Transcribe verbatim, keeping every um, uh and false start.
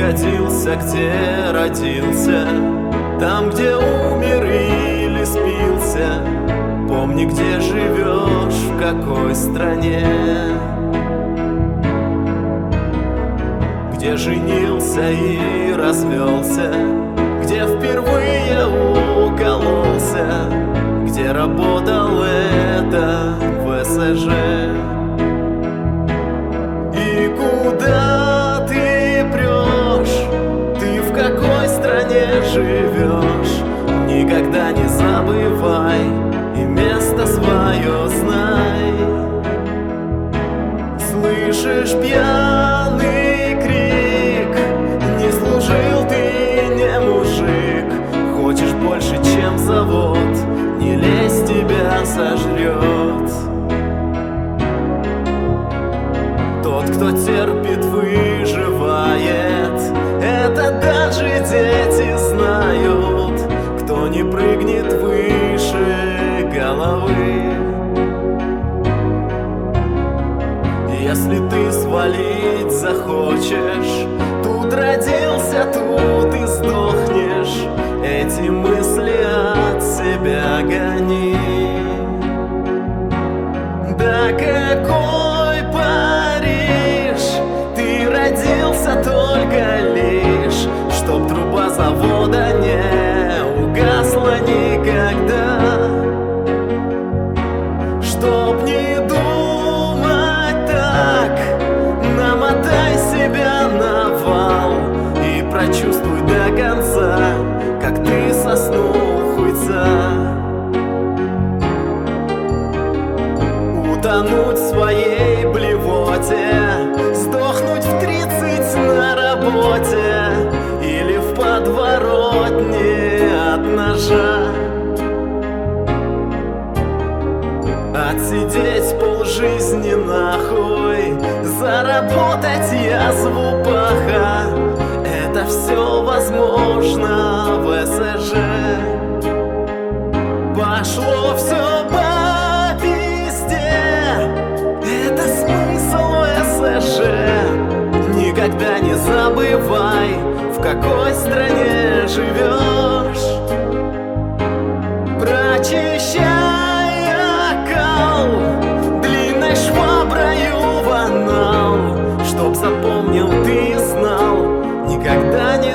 пригодился, где родился, там, где умер или спился. Помни, где живешь, в какой стране, где женился и развелся, где впервые укололся, где работал это в ВСЖ. И куда ты прешь, ты в какой стране живешь, никогда не забывай и место свое знай. Слышишь пьяный крик, не служил ты, не мужик. Хочешь больше, чем завод, не лезь, тебя сожрет. Тот, кто терпит, выживает, это даже дети знают. Кто не прыгнет выше головы. Если ты свалить захочешь, тут родился, тут и сдохнешь. Эти мысли от себя гони. Да какой Париж, ты родился только лишь, чтоб труба завода не угасла никогда. Чтоб не думать так, намотай себя на вал и прочувствуй до конца, как ты соснул хуйца. Утонуть в своей блевоте, сдохнуть в тридцать на работе или в подворотне от ножа. Отсидеть полжизни нахуй, заработать язву паха, это все возможно в ВСЖ. Пошло все по пизде, это смысл ВСЖ. Никогда не забывай, в какой стране живешь. Прочищая кал длинной шваброю в анал, чтоб запомнил ты и знал, никогда не